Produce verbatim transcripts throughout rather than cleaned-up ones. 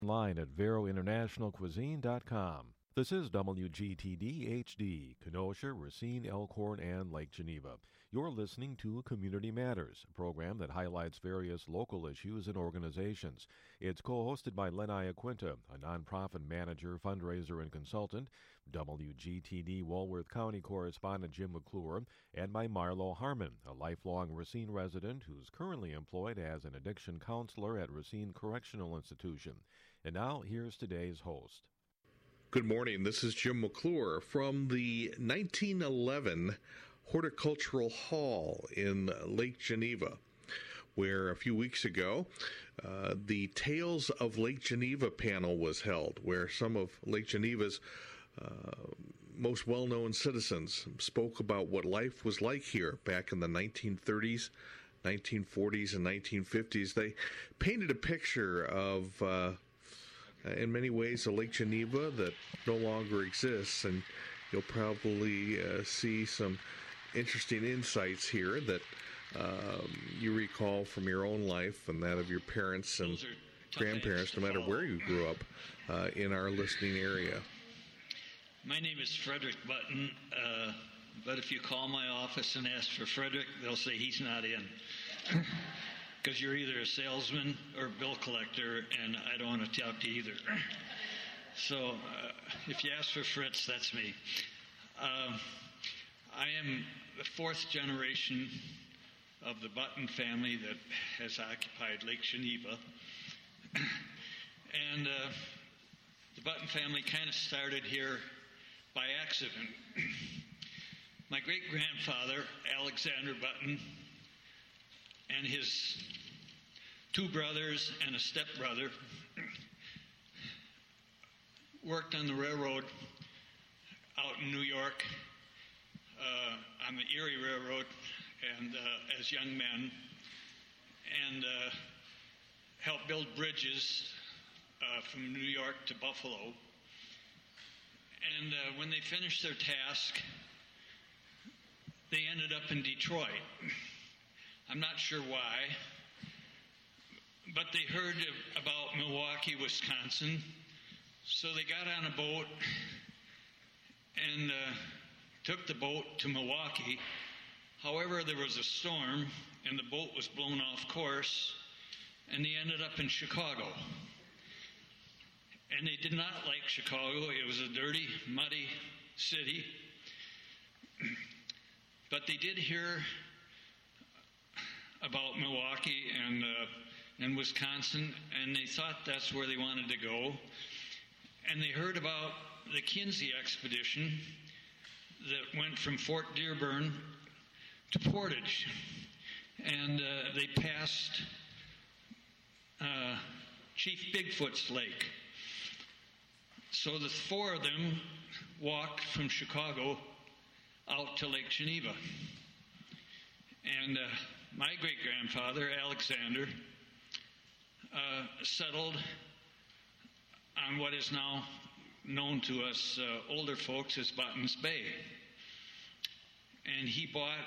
Online at vero international cuisine dot com. This is W G T D H D, Kenosha, Racine, Elkhorn, and Lake Geneva. You're listening to Community Matters, a program that highlights various local issues and organizations. It's co-hosted by Len Iaquinta, a nonprofit manager, fundraiser, and consultant, W G T D Walworth County correspondent Jim McClure, and by Marlo Harmon, a lifelong Racine resident who's currently employed as an addiction counselor at Racine Correctional Institution. And now, here's today's host. Good morning. This is Jim McClure from the nineteen eleven Horticultural Hall in Lake Geneva, where a few weeks ago uh, the Tales of Lake Geneva panel was held, where some of Lake Geneva's uh, most well-known citizens spoke about what life was like here back in the nineteen thirties, nineteen forties, and nineteen fifties. They painted a picture of uh, in many ways, a Lake Geneva that no longer exists, and you'll probably uh, see some interesting insights here that um, you recall from your own life and that of your parents and grandparents, no matter where you grew up uh, in our listening area. My name is Frederick Button, uh, but if you call my office and ask for Frederick, they'll say he's not in. Because you're either a salesman or a bill collector, and I don't want to talk to either. So uh, if you ask for Fritz, that's me. Uh, I am the fourth generation of the Button family that has occupied Lake Geneva. And uh, the Button family kind of started here by accident. My great-grandfather, Alexander Button, and his two brothers and a stepbrother worked on the railroad out in New York, uh, on the Erie Railroad, and uh, as young men, and uh, helped build bridges uh, from New York to Buffalo. And uh, when they finished their task, they ended up in Detroit. I'm not sure why, but they heard about Milwaukee, Wisconsin, so they got on a boat and uh, took the boat to Milwaukee. However, there was a storm and the boat was blown off course, and they ended up in Chicago. And they did not like Chicago. It was a dirty, muddy city. But they did hear about Milwaukee and uh, and Wisconsin, and they thought that's where they wanted to go. And they heard about the Kinsey expedition that went from Fort Dearborn to Portage, and uh, they passed uh, Chief Bigfoot's lake. So the four of them walked from Chicago out to Lake Geneva. And uh, my great-grandfather, Alexander, uh, settled on what is now known to us uh, older folks as Buttons Bay. And he bought,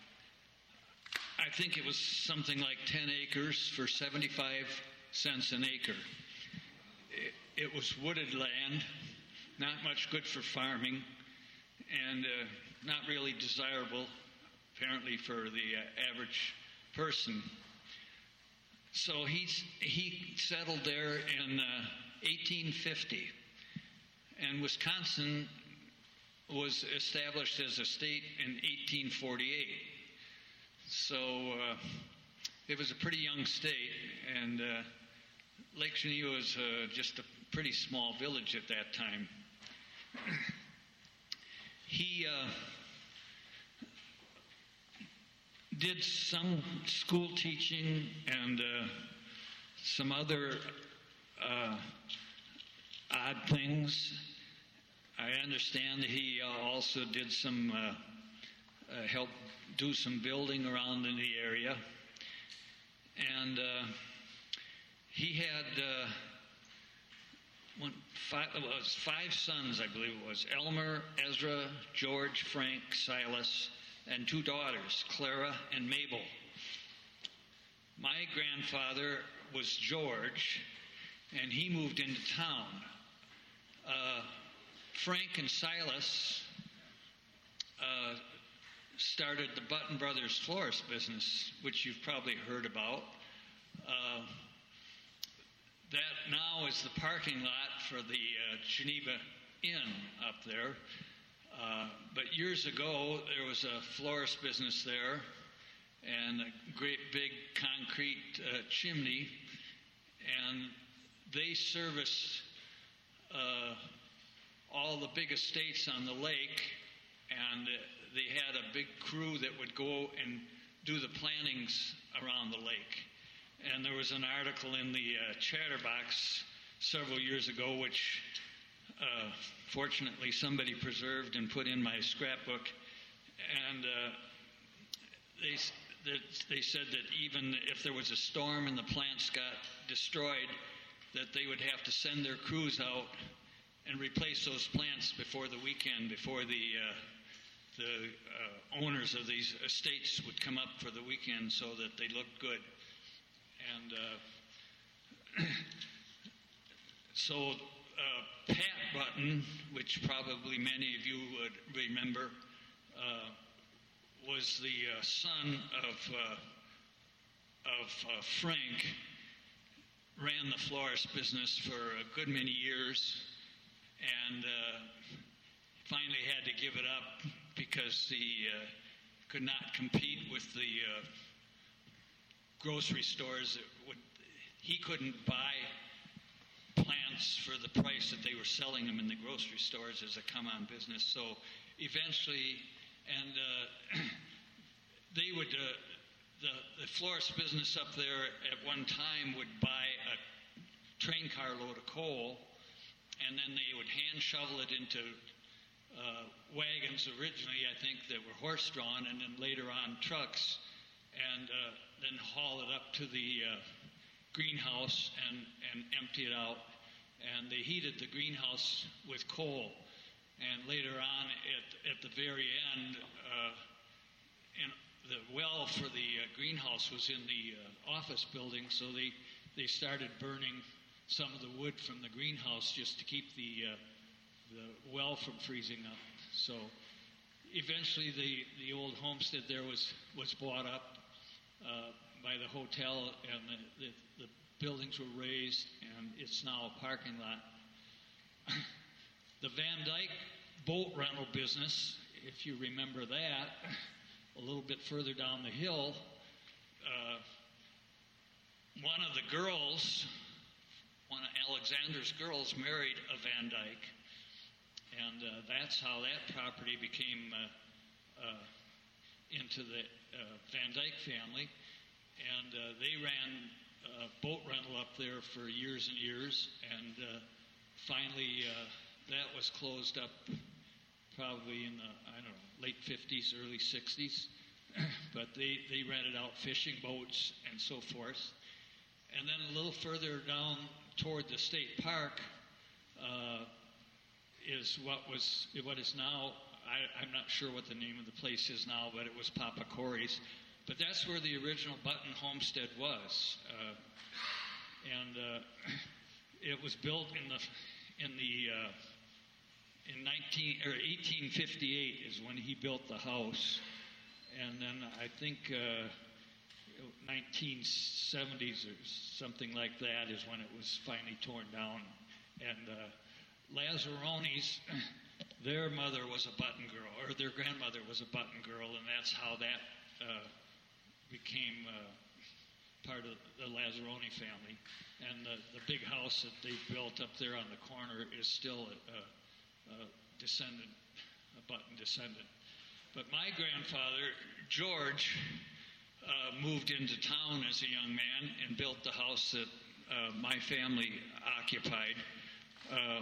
I think it was something like ten acres for seventy-five cents an acre. It, it was wooded land, not much good for farming, and uh, not really desirable apparently for the uh, average person. So he's, he settled there in uh, eighteen fifty, and Wisconsin was established as a state in eighteen forty-eight. So uh, it was a pretty young state, and uh, Lake Geneva was uh, just a pretty small village at that time. He uh, did some school teaching and uh, some other uh, odd things. I understand that he uh, also did some uh, uh, help do some building around in the area, and uh, he had uh, one, five, it was five sons, I believe it was: Elmer, Ezra, George, Frank, Silas, and two daughters, Clara and Mabel. My grandfather was George, and he moved into town. Uh, Frank and Silas uh, started the Button Brothers florist business, which you've probably heard about. Uh, that now is the parking lot for the uh, Geneva Inn up there. Uh, but years ago, there was a florist business there and a great big concrete uh, chimney, and they serviced uh, all the big estates on the lake, and they had a big crew that would go and do the plantings around the lake. And there was an article in the uh, Chatterbox several years ago, which uh, fortunately somebody preserved and put in my scrapbook, and uh, they that they said that even if there was a storm and the plants got destroyed, that they would have to send their crews out and replace those plants before the weekend, before the uh, the uh, owners of these estates would come up for the weekend, so that they looked good. And uh, so uh, Pat Button, which probably many of you would remember, uh, was the uh, son of uh, of uh, Frank. Ran the florist business for a good many years, and uh, finally had to give it up because he uh, could not compete with the uh, grocery stores. That would, he couldn't buy plants for the price that they were selling them in the grocery stores as a come-on business. So eventually, and uh, they would, uh, the, the florist business up there at one time would buy a train car load of coal, and then they would hand shovel it into uh, wagons originally, I think, that were horse-drawn, and then later on trucks, and uh, then haul it up to the uh, greenhouse and, and empty it out. And they heated the greenhouse with coal. And later on, at, at the very end, uh, in the well for the uh, greenhouse was in the uh, office building, so they, they started burning some of the wood from the greenhouse just to keep the uh, the well from freezing up. So eventually the, the old homestead there was, was bought up uh, by the hotel, and the, the, the buildings were raised, and it's now a parking lot. The Van Dyke boat rental business, if you remember that, a little bit further down the hill, uh, one of the girls, one of Alexander's girls, married a Van Dyke, and uh, that's how that property became uh, uh, into the uh, Van Dyke family, and uh, they ran uh, boat rental up there for years and years, and uh, finally uh, that was closed up probably in the, I don't know, late fifties, early sixties, but they, they rented out fishing boats and so forth. And then a little further down toward the state park uh, is what was what is now, I, I'm not sure what the name of the place is now, but it was Papa Corey's. But that's where the original Button homestead was, uh, and uh, it was built in the in the uh, in nineteen or eighteen fifty-eight is when he built the house, and then I think uh, nineteen seventies or something like that is when it was finally torn down. And uh, Lazzaroni's, their mother was a Button girl, or their grandmother was a Button girl, and that's how that uh, became uh, part of the Lazzaroni family. And the, the big house that they built up there on the corner is still a, a, a descendant, a Button descendant. But my grandfather, George, uh, moved into town as a young man and built the house that uh, my family occupied. Uh,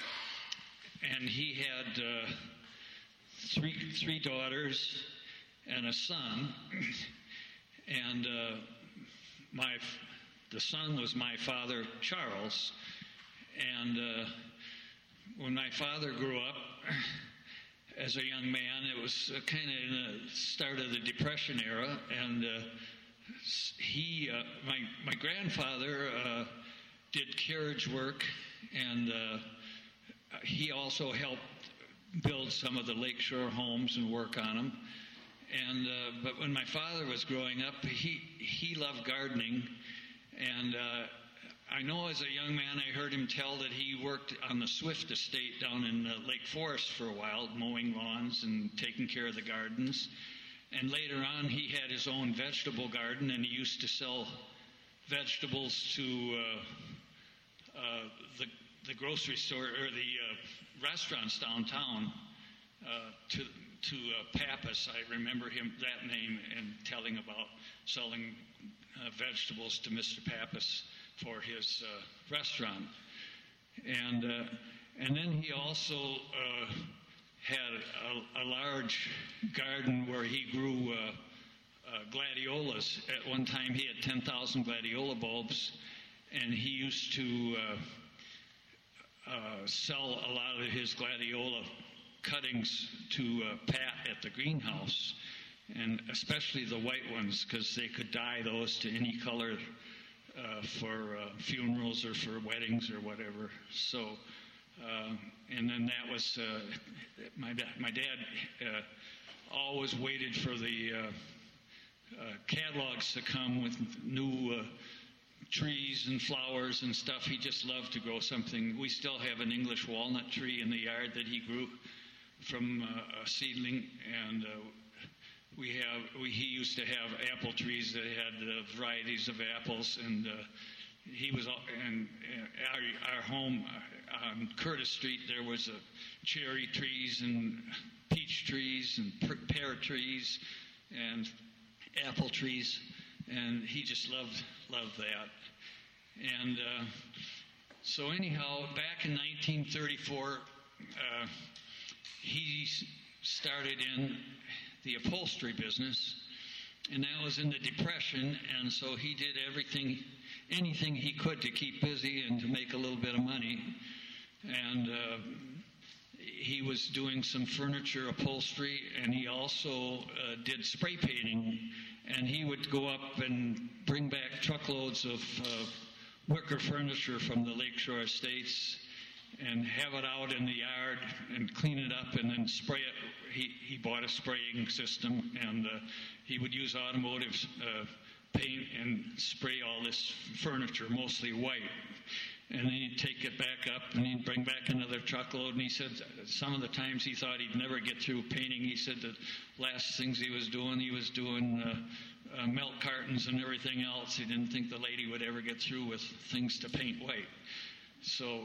and he had uh, three three daughters and a son. And uh, my the son was my father, Charles. And uh, when my father grew up as a young man, it was uh, kind of in the start of the Depression era, and uh, he, uh, my my grandfather, uh, did carriage work, and uh, he also helped build some of the lakeshore homes and work on them. And uh, but when my father was growing up, he he loved gardening, and uh, I know as a young man I heard him tell that he worked on the Swift estate down in uh, Lake Forest for a while, mowing lawns and taking care of the gardens. And later on, he had his own vegetable garden, and he used to sell vegetables to uh, uh, the the grocery store or the uh, restaurants downtown. Uh, to to uh, Pappas, I remember him that name, and telling about selling uh, vegetables to Mister Pappas for his uh, restaurant, and uh, and then he also uh, had a, a large garden where he grew uh, uh, gladiolas. At one time, he had ten thousand gladiola bulbs, and he used to uh, uh, sell a lot of his gladiola cuttings to uh, Pat at the greenhouse, and especially the white ones, because they could dye those to any color uh, for uh, funerals or for weddings or whatever. So, uh, and then that was uh, my da- my dad uh, always waited for the uh, uh, catalogs to come with new uh, trees and flowers and stuff. He just loved to grow something. We still have an English walnut tree in the yard that he grew from uh, a seedling, and uh, we have we, he used to have apple trees that had uh, varieties of apples, and uh, he was and our, our home on Curtis Street there was uh, cherry trees and peach trees and pear trees and apple trees, and he just loved loved that. And uh, so anyhow, back in nineteen thirty-four, uh, he started in the upholstery business, and that was in the Depression, and so he did everything, anything he could to keep busy and to make a little bit of money. And uh, he was doing some furniture upholstery, and he also uh, did spray painting, and he would go up and bring back truckloads of uh, wicker furniture from the Lakeshore Estates and have it out in the yard and clean it up and then spray it. He, he bought a spraying system, and uh, he would use automotive uh, paint and spray all this furniture, mostly white. And then he'd take it back up, and he'd bring back another truckload. And he said some of the times he thought he'd never get through painting. He said the last things he was doing, he was doing uh, uh, milk cartons and everything else. He didn't think the lady would ever get through with things to paint white. So,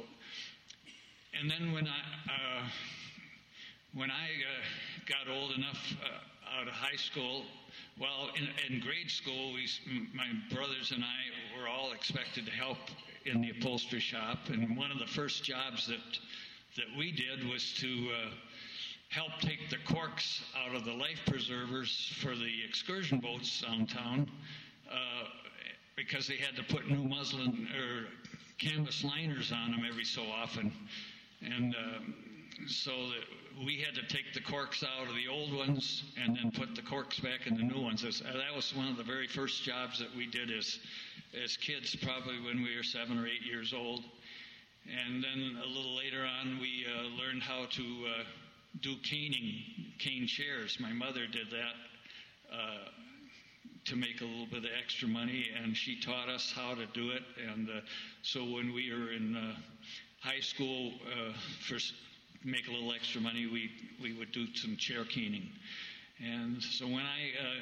and then when I uh, when I uh, got old enough uh, out of high school, well, in, in grade school, we, my brothers and I were all expected to help in the upholstery shop, and one of the first jobs that that we did was to uh, help take the corks out of the life preservers for the excursion boats downtown, uh, because they had to put new muslin or canvas liners on them every so often, and uh, so that we had to take the corks out of the old ones and then put the corks back in the new ones. That was one of the very first jobs that we did as as kids, probably when we were seven or eight years old. And then a little later on, we uh, learned how to uh, do caning, cane chairs. My mother did that uh, to make a little bit of extra money, and she taught us how to do it. And uh, so when we were in uh, high school, uh, for make a little extra money, we, we would do some chair caning. And so when I uh,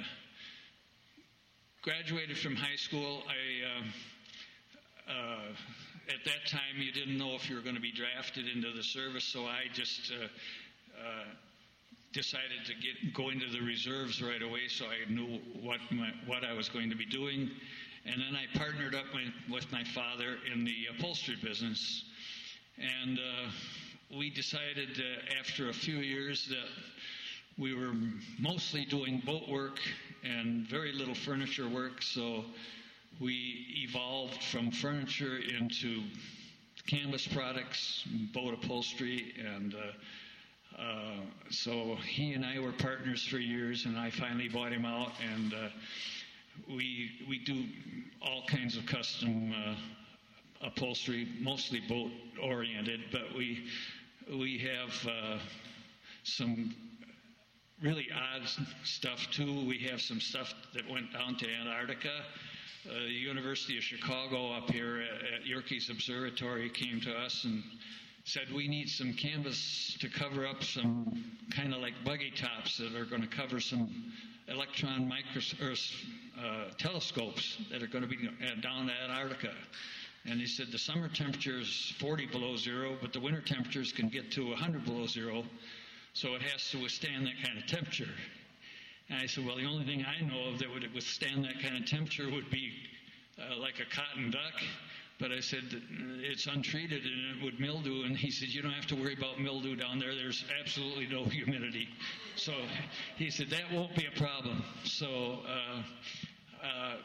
graduated from high school, I, uh, uh, at that time, you didn't know if you were going to be drafted into the service, so I just uh, uh, decided to get go into the reserves right away, so I knew what my, what I was going to be doing. And then I partnered up with, with my father in the upholstery business, and uh, we decided uh, after a few years that we were mostly doing boat work and very little furniture work, so we evolved from furniture into canvas products, boat upholstery, and uh, uh, so he and I were partners for years, and I finally bought him out, and uh, we we do all kinds of custom uh, upholstery, mostly boat oriented, but we we have uh, some really odd stuff too. We have some stuff that went down to Antarctica. Uh, the University of Chicago up here at, at Yerkes Observatory came to us and said we need some canvas to cover up some kind of like buggy tops that are going to cover some electron micros- or, uh, telescopes that are going to be down to Antarctica. And he said the summer temperature is forty below zero, but the winter temperatures can get to one hundred below zero, so it has to withstand that kind of temperature. And I said, well, the only thing I know of that would withstand that kind of temperature would be uh, like a cotton duck. But I said, it's untreated and it would mildew. And he said, you don't have to worry about mildew down there. There's absolutely no humidity. So he said, that won't be a problem. So, uh, uh,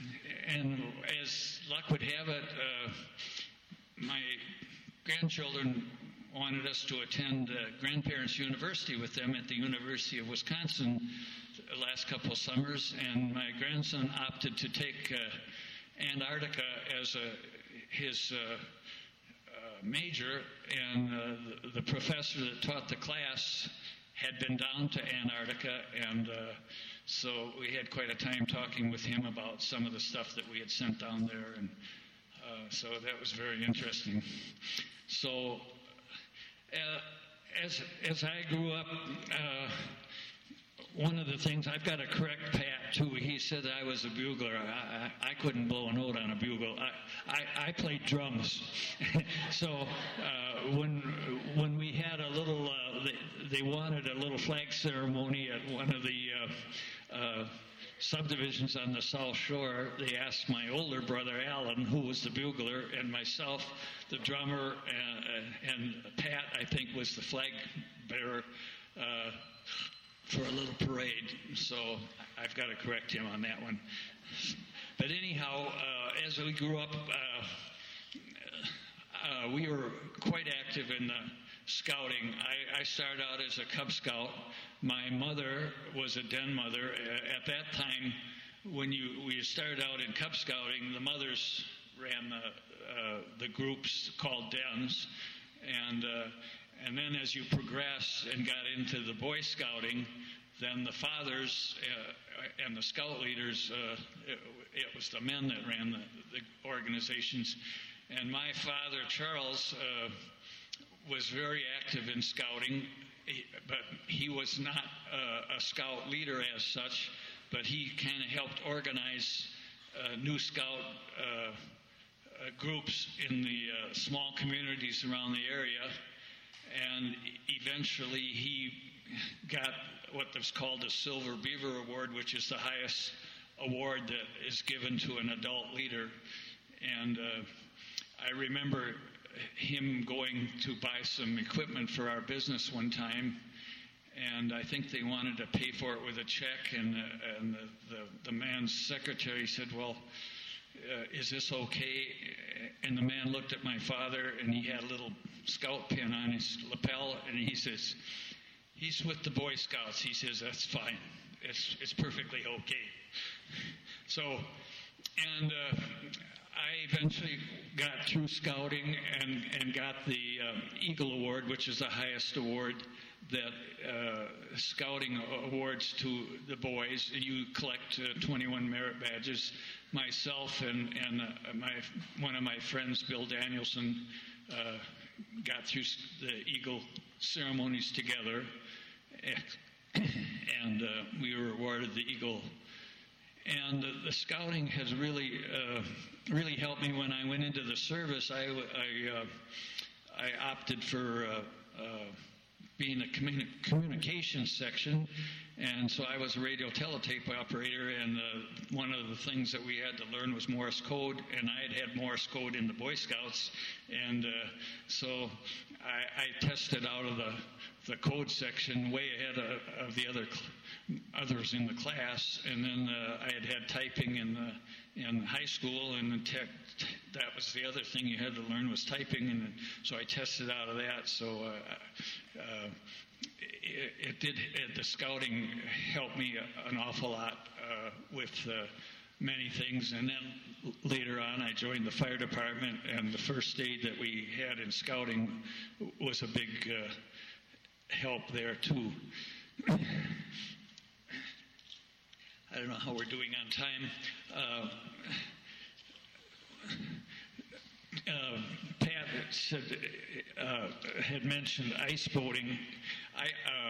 and as luck would have it, uh, my grandchildren wanted us to attend uh, Grandparents University with them at the University of Wisconsin the last couple of summers. And my grandson opted to take uh, Antarctica as a his uh, uh, major, and uh, the, the professor that taught the class had been down to Antarctica, and uh, so we had quite a time talking with him about some of the stuff that we had sent down there, and uh, so that was very interesting. So uh, as as I grew up, uh, one of the things, I've got to correct Pat too. He said I was a bugler. I, I, I couldn't blow a note on a bugle. I, I, I played drums. So uh, when when we had a little, uh, they, they wanted a little flag ceremony at one of the uh, uh, subdivisions on the South Shore, they asked my older brother Alan, who was the bugler, and myself, the drummer, and, and Pat, I think, was the flag bearer. Uh, for a little parade, so I've got to correct him on that one. But anyhow, uh, as we grew up, uh, uh, we were quite active in the scouting. I, I started out as a Cub Scout. My mother was a den mother. Uh, at that time, when you we started out in Cub Scouting, the mothers ran the, uh, the groups called dens, and uh, And then as you progressed and got into the Boy Scouting, then the fathers uh, and the scout leaders, uh, it, it was the men that ran the, the organizations. And my father, Charles, uh, was very active in scouting, but he was not uh, a scout leader as such, but he kind of helped organize uh, new scout uh, uh, groups in the uh, small communities around the area. And eventually he got what was called a Silver Beaver Award, which is the highest award that is given to an adult leader. And uh, I remember him going to buy some equipment for our business one time, and I think they wanted to pay for it with a check, and, uh, and the, the, the man's secretary said, well, Uh, is this okay? And the man looked at my father, and he had a little scout pin on his lapel, and he says, he's with the Boy Scouts. He says, that's fine. It's it's perfectly okay. So, and uh, I eventually got through scouting and, and got the uh, Eagle Award, which is the highest award that uh, scouting awards to the boys. You collect uh, twenty-one merit badges. Myself and, and uh, my one of my friends, Bill Danielson, uh, got through the Eagle ceremonies together, and uh, we were awarded the Eagle. And uh, the scouting has really, uh, really helped me. When I went into the service, I, I, uh, I opted for uh, uh, being a communi- communications section. And so I was a radio teletape operator, and uh, one of the things that we had to learn was Morse code, and I had had Morse code in the Boy Scouts, and uh, so I, I tested out of the, the code section way ahead of, of the other cl- others in the class, and then uh, I had had typing in the, in high school, and the tech, that was the other thing you had to learn was typing, and so I tested out of that. So. Uh, uh, It, it did, it, the scouting helped me an awful lot uh, with uh, many things. And then later on, I joined the fire department, and the first aid that we had in scouting was a big uh, help there too. I don't know how we're doing on time. Uh, uh, Pat said, uh, had mentioned ice boating. I,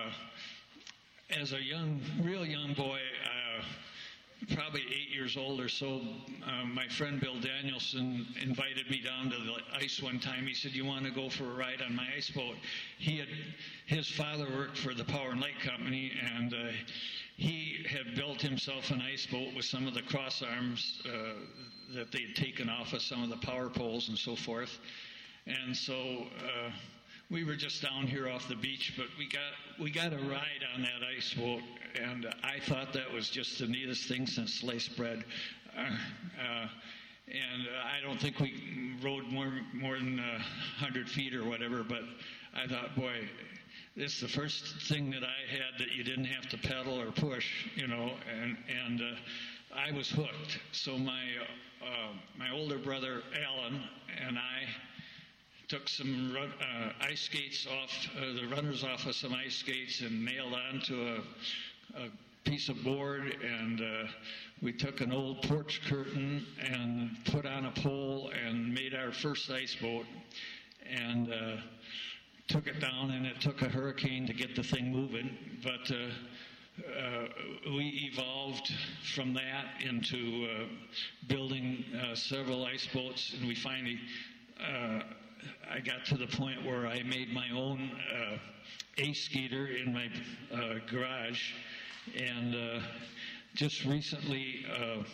uh, as a young, real young boy, uh, probably eight years old or so, uh, my friend Bill Danielson invited me down to the ice one time. He said, "You want to go for a ride on my ice boat?" He had, his father worked for the Power and Light Company, and uh, he had built himself an ice boat with some of the cross arms uh, that they had taken off of some of the power poles and so forth. And so uh, we were just down here off the beach, but we got we got a ride on that ice boat, and I thought that was just the neatest thing since sliced bread. Uh, uh, and I don't think we rode more more than a hundred feet or whatever, but I thought, boy, it's the first thing that I had that you didn't have to pedal or push, you know, and and uh, I was hooked. So my uh, my older brother Alan and I took some run, uh, ice skates off, uh, the runners off of some ice skates, and nailed onto a, a piece of board, and uh, we took an old porch curtain and put on a pole and made our first ice boat, and uh, took it down, and it took a hurricane to get the thing moving, but uh, uh, we evolved from that into uh, building uh, several ice boats, and we finally uh, I got to the point where I made my own uh, A-skater in my uh, garage, and uh, just recently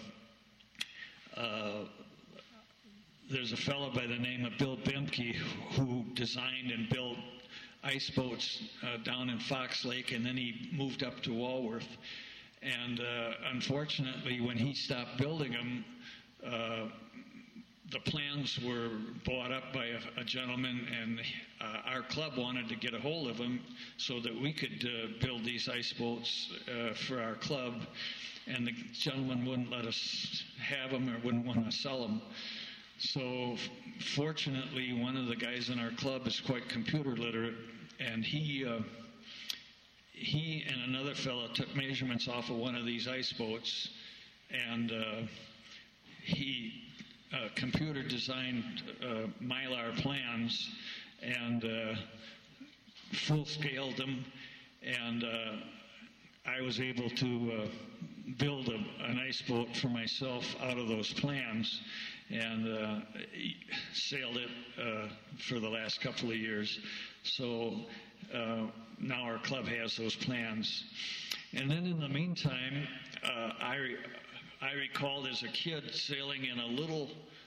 uh, uh, there's a fellow by the name of Bill Bemke who designed and built ice boats uh, down in Fox Lake, and then he moved up to Walworth. And uh, unfortunately, when he stopped building them, uh, the plans were bought up by a, a gentleman, and uh, our club wanted to get a hold of him so that we could uh, build these ice boats uh, for our club, and the gentleman wouldn't let us have them or wouldn't want to sell them. So fortunately, one of the guys in our club is quite computer literate, and he uh, he and another fellow took measurements off of one of these ice boats, and uh, he Uh, computer designed uh, Mylar plans and uh, full scaled them, and uh, I was able to uh, build a, an ice boat for myself out of those plans, and uh, sailed it uh, for the last couple of years. So uh, now our club has those plans. And then in the meantime, uh, I I recalled as a kid sailing in a little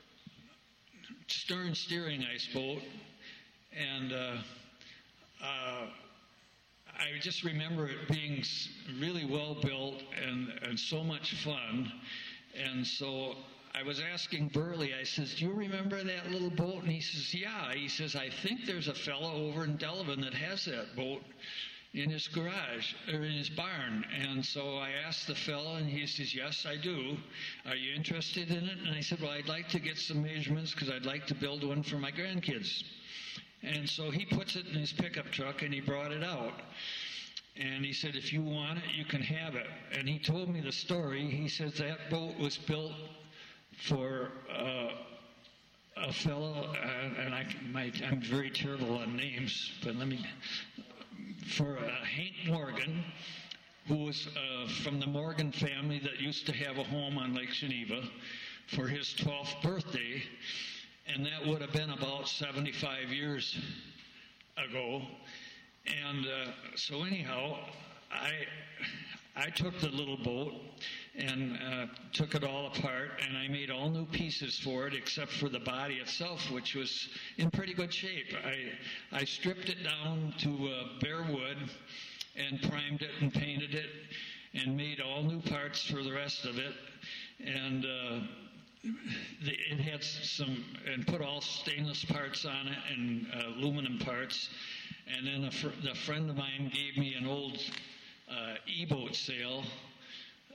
stern steering ice boat, and uh, uh, I just remember it being really well built and, and so much fun. And so I was asking Burley, I says, "Do you remember that little boat?" And he says, "Yeah." He says, "I think there's a fellow over in Delavan that has that boat in his garage, or in his barn." And so I asked the fellow, and he says, "Yes, I do. Are you interested in it?" And I said, "Well, I'd like to get some measurements because I'd like to build one for my grandkids." And so he puts it in his pickup truck, and he brought it out. And he said, "If you want it, you can have it." And he told me the story. He says that boat was built for uh, a fellow, uh, and I, my, I'm very terrible on names, but let me... for uh, Hank Morgan, who was uh, from the Morgan family that used to have a home on Lake Geneva, for his twelfth birthday, and that would have been about seventy-five years ago. And uh, so anyhow, I I took the little boat and uh, took it all apart, and I made all new pieces for it except for the body itself, which was in pretty good shape. I I stripped it down to uh, bare wood and primed it and painted it and made all new parts for the rest of it, and uh, the, it had some, and put all stainless parts on it and uh, aluminum parts. And then a, fr- a friend of mine gave me an old uh, E-boat sail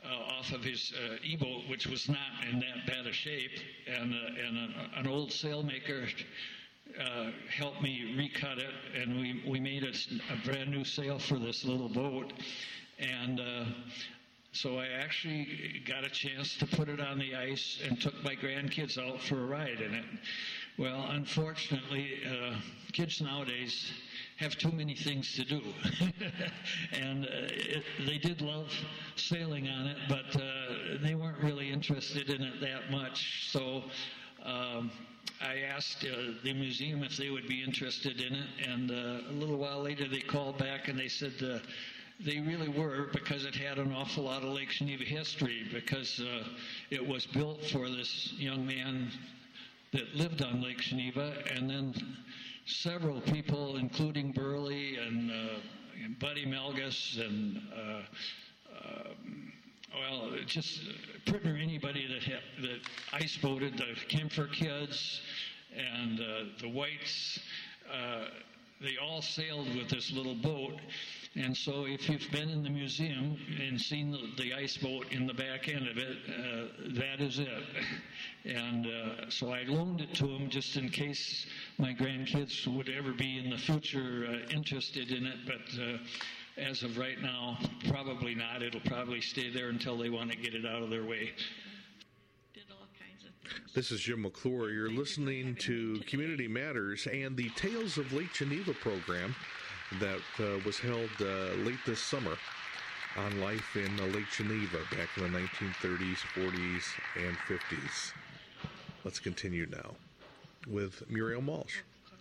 uh, off of his uh, E-boat, which was not in that bad a shape, and, uh, and a, an old sailmaker uh, helped me recut it, and we, we made a, a brand new sail for this little boat. And uh, so I actually got a chance to put it on the ice and took my grandkids out for a ride in it. Well, unfortunately, uh, kids nowadays have too many things to do. and uh, it, they did love sailing on it, but uh, they weren't really interested in it that much. So um, I asked uh, the museum if they would be interested in it, and uh, a little while later they called back and they said uh, they really were, because it had an awful lot of Lake Geneva history, because uh, it was built for this young man that lived on Lake Geneva, and then several people, including Burley and, uh, and Buddy Melgus and, uh, uh, well, just pretty much anybody that, had, that ice boated, the Kempfer kids and uh, the Whites, uh, they all sailed with this little boat. And so if you've been in the museum and seen the, the ice boat in the back end of it, uh, that is it. And uh, so I loaned it to them just in case my grandkids would ever be in the future uh, interested in it. But uh, as of right now, probably not. It'll probably stay there until they want to get it out of their way. Did all kinds of things. This is Jim McClure. You're listening to Community Matters and the Tales of Lake Geneva program that uh, was held uh, late this summer on life in uh, Lake Geneva back in the nineteen thirties, forties, and fifties. Let's continue now with Muriel Malsh.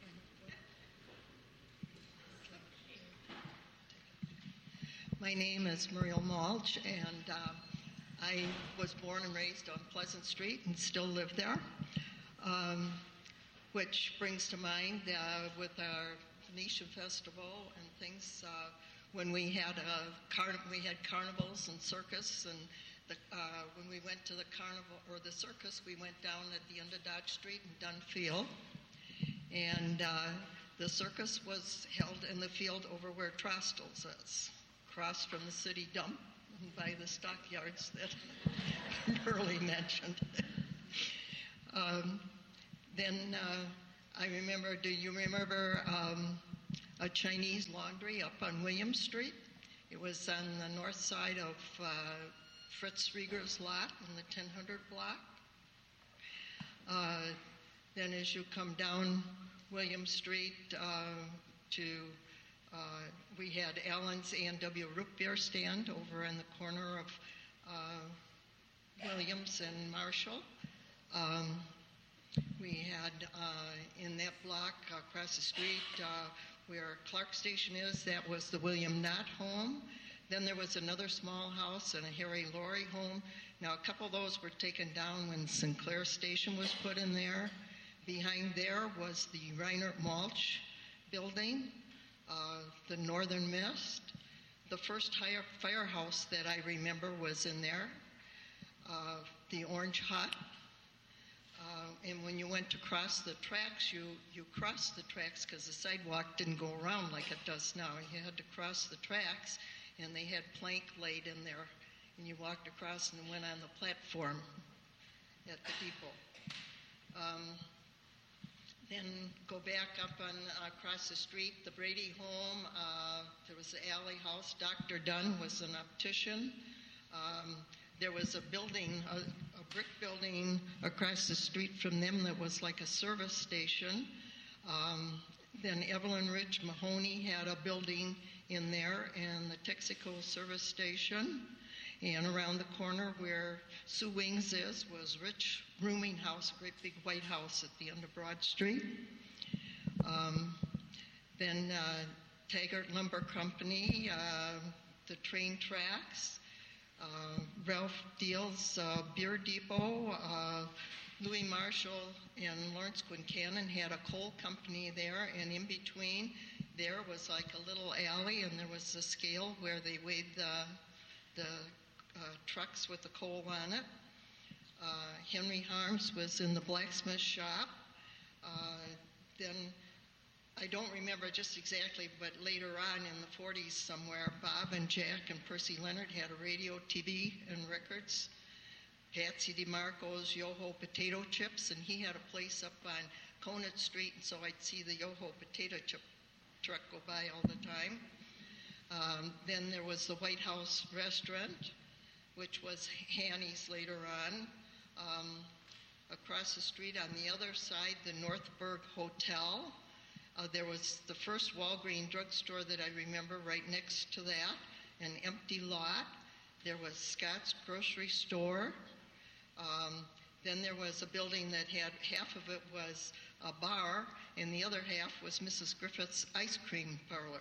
My name is Muriel Malsh, and uh, I was born and raised on Pleasant Street and still live there, um, which brings to mind uh, with our Venetian Festival and things, uh, when we had a car- we had carnivals and circus, and the, uh, when we went to the carnival or the circus, we went down at the end of Dodge Street in Dunfield, and uh, the circus was held in the field over where Trostles is, across from the city dump and by the stockyards that Burley mentioned. um, then uh, I remember, do you remember um, a Chinese laundry up on William Street? It was on the north side of uh, Fritz Rieger's lot in the ten hundred block. Uh, then as you come down William Street uh, to, uh, we had Allen's A and W root beer stand over in the corner of uh, Williams and Marshall. Um, We had uh, in that block uh, across the street uh, where Clark Station is, that was the William Knott home. Then there was another small house and a Harry Laurie home. Now a couple of those were taken down when Sinclair Station was put in there. Behind there was the Reinert Malch building, uh, the Northern Mist. The first higher firehouse that I remember was in there, uh, the Orange Hut. Uh, and when you went to cross the tracks, you, you crossed the tracks because the sidewalk didn't go around like it does now. You had to cross the tracks, and they had plank laid in there. And you walked across and went on the platform at the depot. Um, then go back up on uh, across the street, the Brady home. Uh, there was the Alley House. Doctor Dunn was an optician. Um, there was a building, a, a brick building across the street from them that was like a service station. Um, then Evelyn Ridge Mahoney had a building in there, and the Texaco service station. And around the corner where Sue Wings is was Rich Rooming House, a great big white house at the end of Broad Street. Um, then uh, Taggart Lumber Company, uh, the train tracks, uh, Ralph Deal's uh, Beer Depot, uh, Louis Marshall and Lawrence Quincannon had a coal company there, and in between there was like a little alley, and there was a scale where they weighed the, the uh, trucks with the coal on it. Uh, Henry Harms was in the blacksmith shop. Uh, then I don't remember just exactly, but later on in the forties somewhere, Bob and Jack and Percy Leonard had a radio, T V, and records. Patsy DeMarco's Yoho Potato Chips, and he had a place up on Conant Street, and so I'd see the Yoho Potato Chip truck go by all the time. Um, then there was the White House Restaurant, which was Hanny's later on. Um, across the street on the other side, the Northburg Hotel. Uh, there was the first Walgreens drugstore that I remember right next to that, an empty lot. There was Scott's Grocery Store. Um, then there was a building that had, half of it was a bar, and the other half was Missus Griffith's ice cream parlor.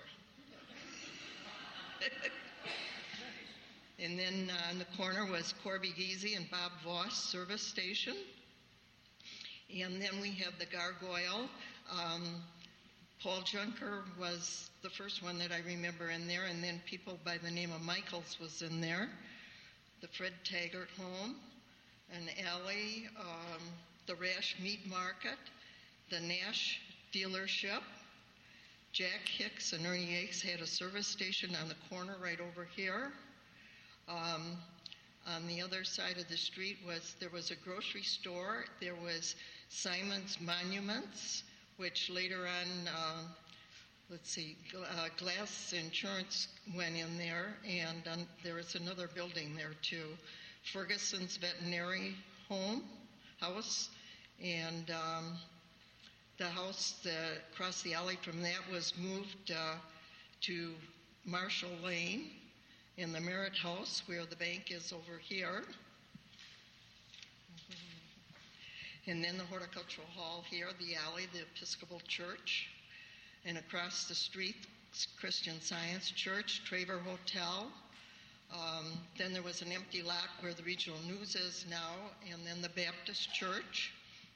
And then uh, in the corner was Corby Geezy and Bob Voss service station. And then we have the Gargoyle. Um, Paul Junker was the first one that I remember in there, and then people by the name of Michaels was in there. The Fred Taggart home, an alley, um, the Rash Meat Market, the Nash dealership. Jack Hicks and Ernie Yates had a service station on the corner right over here. Um, on the other side of the street was, there was a grocery store. There was Simon's Monuments, which later on, uh, let's see, uh, Glass Insurance went in there, and um, there was another building there too. Ferguson's Veterinary Home, House, and um, the house that, across the alley from that was moved uh, to Marshall Lane in the Merritt House, where the bank is over here. And then the Horticultural Hall here, the alley, the Episcopal Church. And across the street, Christian Science Church, Traver Hotel. Um, then there was an empty lot where the Regional News is now, and then the Baptist Church.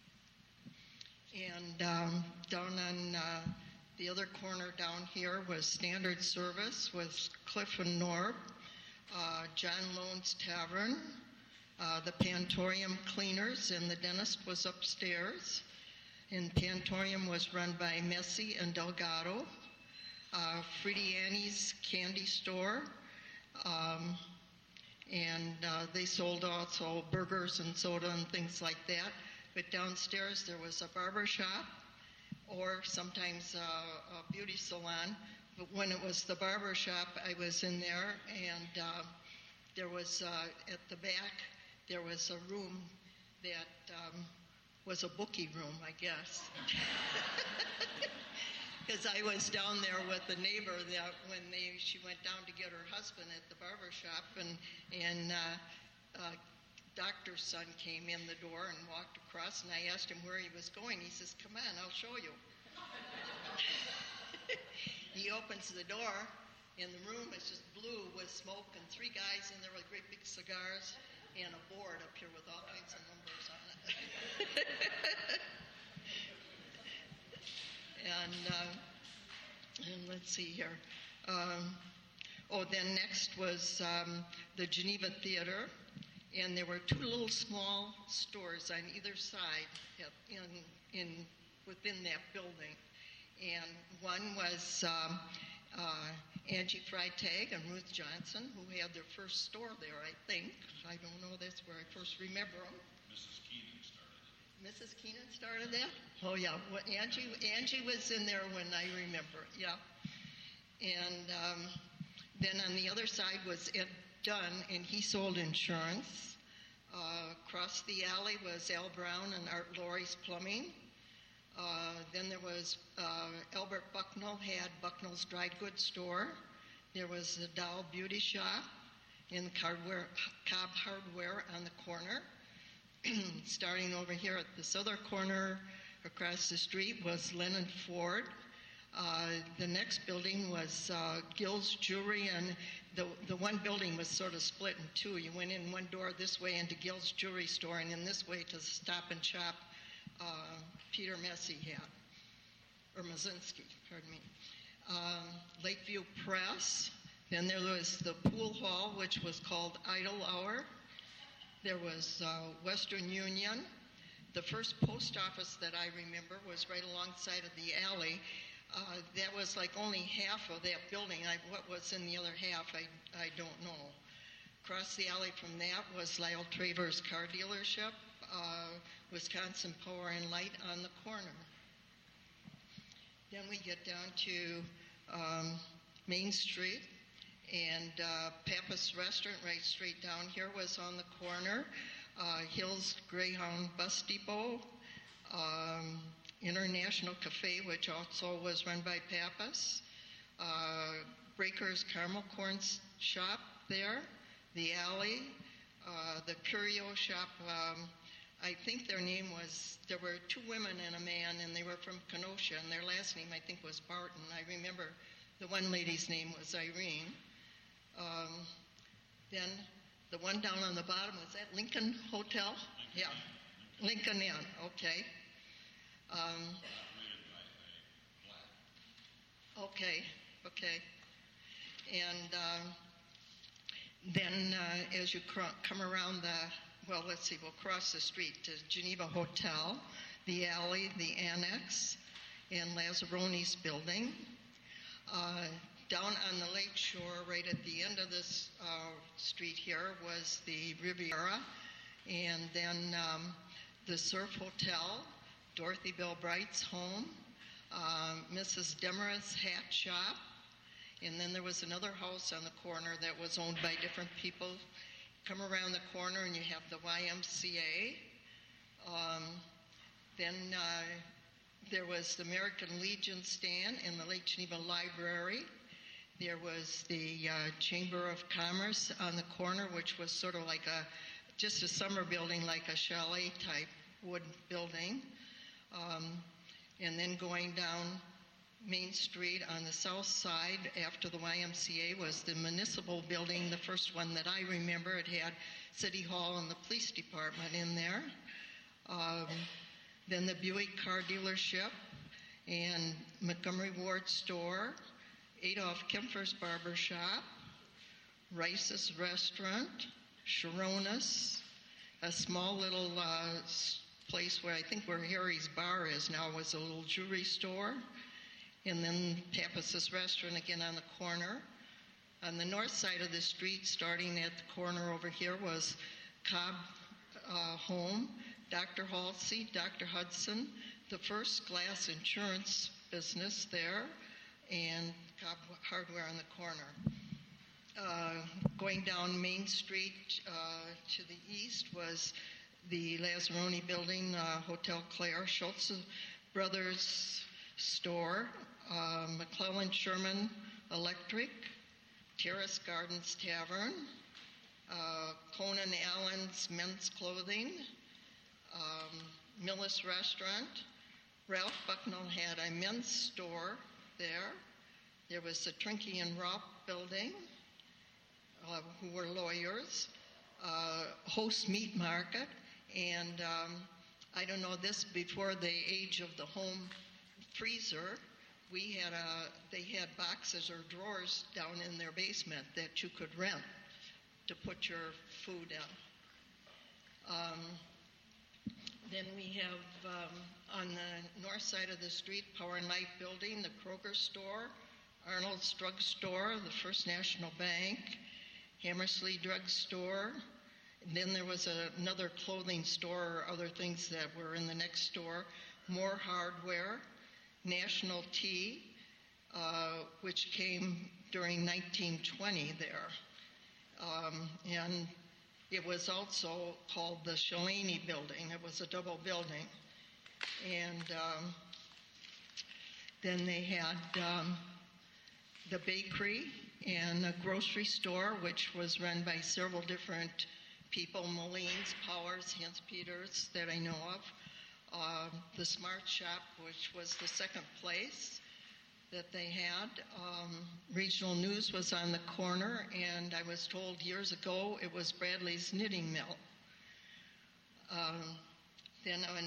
And um, down on uh, the other corner down here was Standard Service with Cliff and Norb, uh, John Lone's Tavern, uh, the Pantorium Cleaners, and the dentist was upstairs. And Pantorium was run by Messi and Delgado. Uh, Freddie Annie's Candy Store, um, and uh, they sold also burgers and soda and things like that. But downstairs there was a barber shop, or sometimes uh, a beauty salon. But when it was the barber shop, I was in there, and uh, there was, uh, at the back, there was a room that um, was a bookie room, I guess. Because I was down there with the neighbor that when they, she went down to get her husband at the barber shop, and, and uh, uh, doctor's son came in the door and walked across, and I asked him where he was going. He says, "Come on, I'll show you." He opens the door, and the room is just blue with smoke, and three guys in there with great big cigars, and a board up here with all kinds of numbers on it. and, uh, and let's see here. Um, oh, then next was um, the Geneva Theater. And there were two little small stores on either side in, in within that building. And one was um, uh, Angie Freitag and Ruth Johnson, who had their first store there, I think. I don't know, that's where I first remember them. Missus Keenan started it. Missus Keenan started that? Oh, yeah. Well, Angie, Angie was in there when I remember, yeah. And um, then on the other side was Ed Dunn, and he sold insurance. Uh, across the alley was Al Brown and Art Laurie's Plumbing. Uh, then there was uh, Albert Bucknell had Bucknell's Dry Goods Store. There was the Doll Beauty Shop in Hardware, Cobb Hardware on the corner. Starting over here at this other corner across the street was Lennon Ford. Uh, the next building was uh, Gill's Jewelry, and the the one building was sort of split in two. You went in one door this way into Gill's Jewelry Store, and in this way to the Stop and Shop uh, Peter Messi had, or Mazinski, pardon me. Um, Lakeview Press. Then there was the Pool Hall, which was called Idle Hour. There was uh, Western Union. The first post office that I remember was right alongside of the alley. Uh, that was like only half of that building. I, what was in the other half, I, I don't know. Across the alley from that was Lyle Travers Car Dealership, uh, Wisconsin Power and Light on the corner. Then we get down to um, Main Street, and uh, Pappas Restaurant right straight down here was on the corner. Uh, Hills Greyhound Bus Depot, um, International Cafe, which also was run by Pappas, uh, Breaker's Caramel Corn Shop there, the Alley, uh, the Curio Shop. Um, I think their name was, there were two women and a man, and they were from Kenosha, and their last name I think was Barton. I remember the one lady's name was Irene. Um, then the one down on the bottom, was that Lincoln Hotel? Yeah, Lincoln Inn, okay. Um, okay, okay. And um, then uh, as you cr- come around the, well, let's see, we'll cross the street to Geneva Hotel, the Alley, the Annex, and Lazzaroni's building. Uh, down on the lake shore, right at the end of this uh, street here, was the Riviera, and then um, the Surf Hotel, Dorothy Bell Bright's home, uh, Missus Demera's hat shop, and then there was another house on the corner that was owned by different people. Come around the corner and you have the Y M C A. Um, then uh, there was the American Legion stand in the Lake Geneva Library. There was the uh, Chamber of Commerce on the corner, which was sort of like a, just a summer building, like a chalet type wood building. Um, and then going down Main Street on the south side after the Y M C A was the municipal building, the first one that I remember. It had City Hall and the police department in there. Um, then the Buick Car Dealership and Montgomery Ward Store, Adolph Kempfer's Barber Shop, Rice's Restaurant, Sharona's, a small little uh, place where I think where Harry's Bar is now was a little jewelry store, and then Pappas's Restaurant again on the corner. On the north side of the street, starting at the corner over here, was Cobb uh, Home, Doctor Halsey, Doctor Hudson, the first glass insurance business there, and Cobb Hardware on the corner. Uh, going down Main Street uh, to the east was the Lazzaroni Building, uh, Hotel Claire, Schultz Brothers Store, uh, McClellan Sherman Electric, Terrace Gardens Tavern, uh, Conan Allen's Men's Clothing, um, Millis Restaurant. Ralph Bucknell had a men's store there. There was the Trinky and Ropp Building, uh, who were lawyers, uh, Host Meat Market, and um, I don't know this before the age of the home freezer. We had a, they had boxes or drawers down in their basement that you could rent to put your food in. Um, then we have um, on the north side of the street, Power and Light Building, the Kroger Store, Arnold's Drug Store, the First National Bank, Hammersley Drug Store. And then there was a, another clothing store or other things that were in the next store, More Hardware, National Tea, uh, which came during nineteen twenty there. Um, and it was also called the Shalani Building. It was a double building. And um, then they had um, the bakery and a grocery store, which was run by several different people, Moleans, Powers, Hans Peters, that I know of. Uh, the Smart Shop, which was the second place that they had. Um, Regional News was on the corner, and I was told years ago it was Bradley's Knitting Mill. Um, then on,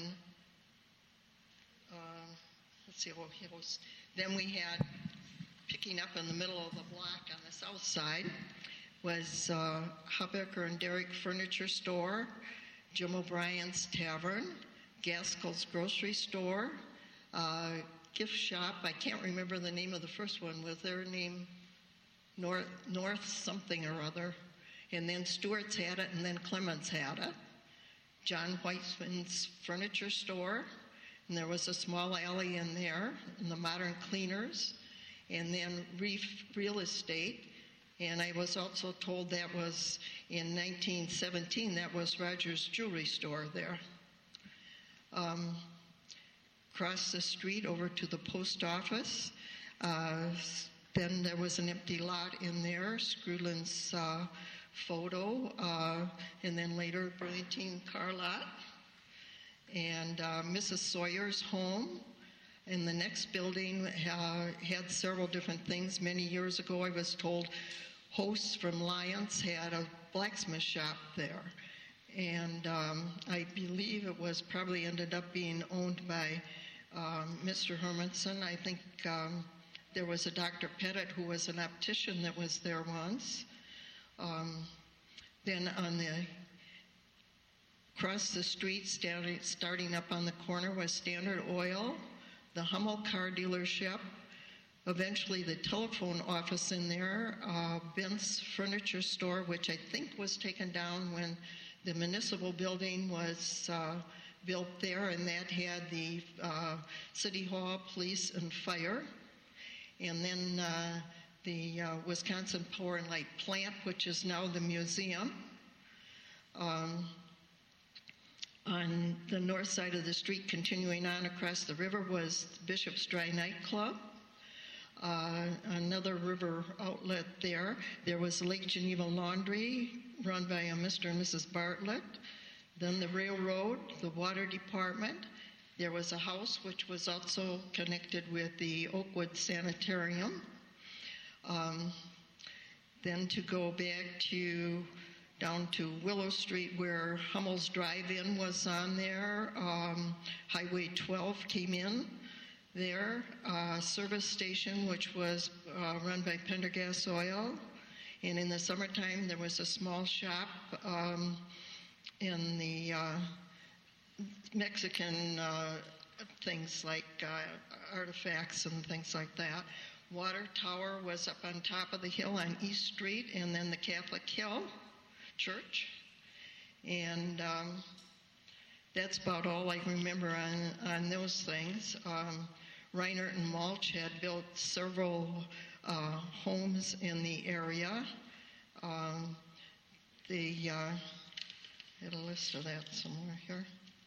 uh, let's see, well, it was, then we had, picking up in the middle of the block on the south side, was uh, Habecker and Derrick Furniture Store, Jim O'Brien's Tavern, Gaskell's Grocery Store, uh, gift shop. I can't remember the name of the first one. Was their name North, North something or other? And then Stewart's had it, and then Clemens had it. John Weissman's furniture store, and there was a small alley in there, and the Modern Cleaners, and then Reef Real Estate. And I was also told that was in nineteen seventeen, that was Rogers Jewelry Store there. Um, across the street over to the post office. Uh, then there was an empty lot in there, Screwland's uh, photo, uh, and then later Brilliantine car lot. And uh, Missus Sawyer's home. And the next building uh, had several different things. Many years ago I was told hosts from Lyons had a blacksmith shop there. And um, I believe it was probably ended up being owned by um, Mister Hermanson. I think um, there was a Doctor Pettit who was an optician that was there once. Um, then on the across the street, starting, starting up on the corner, was Standard Oil, the Hummel car dealership, eventually the telephone office in there, uh, Bent's furniture store, which I think was taken down when the municipal building was uh, built there, and that had the uh, City Hall, police, and fire. And then uh, the uh, Wisconsin Power and Light plant, which is now the museum. Um, on the north side of the street, continuing on across the river, was Bishop's Dry nightclub. Uh, another river outlet there. There was Lake Geneva Laundry, run by a Mister and Missus Bartlett. Then the railroad, the water department. There was a house which was also connected with the Oakwood Sanitarium. Um, then to go back to down to Willow Street where Hummel's Drive-In was on there. Um, Highway twelve came in there. Uh, service station which was uh, run by Pendergast Oil. And in the summertime there was a small shop um, in the uh, Mexican uh, things like uh, artifacts and things like that. Water tower was up on top of the hill on East Street, and then the Catholic Hill Church. And um, that's about all I remember on, on those things. Um, Reinert and Mulch had built several uh, homes in the area. Um, the, uh, I had a list of that somewhere here.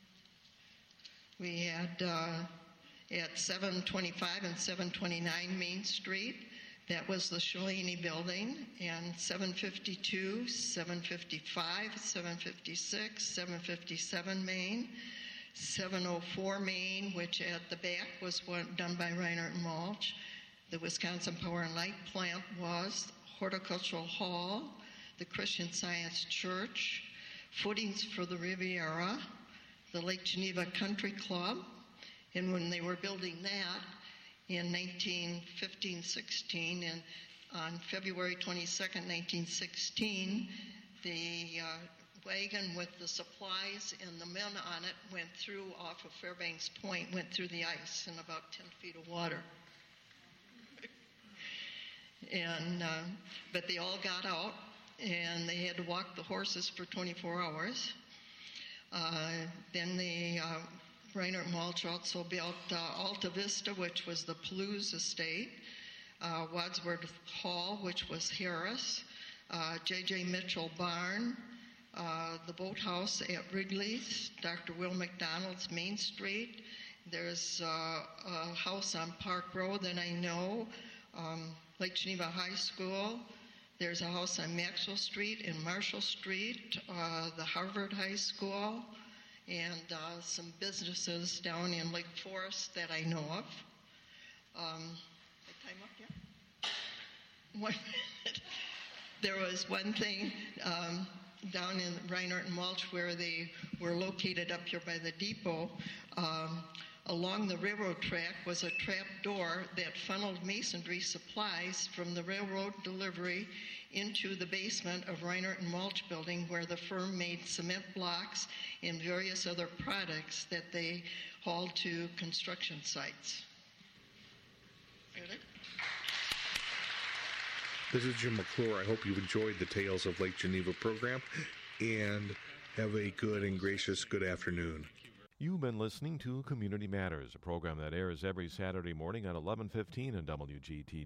We had uh, at seven twenty-five and seven twenty-nine Main Street, that was the Shalini building, and seven fifty-two, seven fifty-five, seven fifty-six, seven fifty-seven Main, seven oh four Main, which at the back was one done by Reinert and Mulch. The Wisconsin Power and Light plant was Horticultural Hall, the Christian Science Church, Footings for the Riviera, the Lake Geneva Country Club. And when they were building that in nineteen fifteen sixteen, and on February twenty-second, nineteen sixteen, the uh, wagon with the supplies and the men on it went through off of Fairbanks Point, went through the ice in about ten feet of water. and uh, But they all got out, and they had to walk the horses for twenty-four hours. Uh, then the uh, Reinert Mulch also built uh, Alta Vista, which was the Palouse estate, uh, Wadsworth Hall, which was Harris, uh, J J Mitchell Barn, uh, the boathouse at Wrigley's, Doctor Will McDonald's Main Street. There's uh, a house on Park Road that I know, um, Lake Geneva High School. There's a house on Maxwell Street and Marshall Street, uh, the Harvard High School, and uh, some businesses down in Lake Forest that I know of. Um, time up yet? One minute. There was one thing um, down in Reinert and Mulch where they were located up here by the depot. Um, along the railroad track was a trap door that funneled masonry supplies from the railroad delivery into the basement of Reinert and Mulch building, where the firm made cement blocks and various other products that they hauled to construction sites. Really? This is Jim McClure. I hope you've enjoyed the Tales of Lake Geneva program, and have a good and gracious good afternoon. You've been listening to Community Matters, a program that airs every Saturday morning at eleven fifteen on W G T D.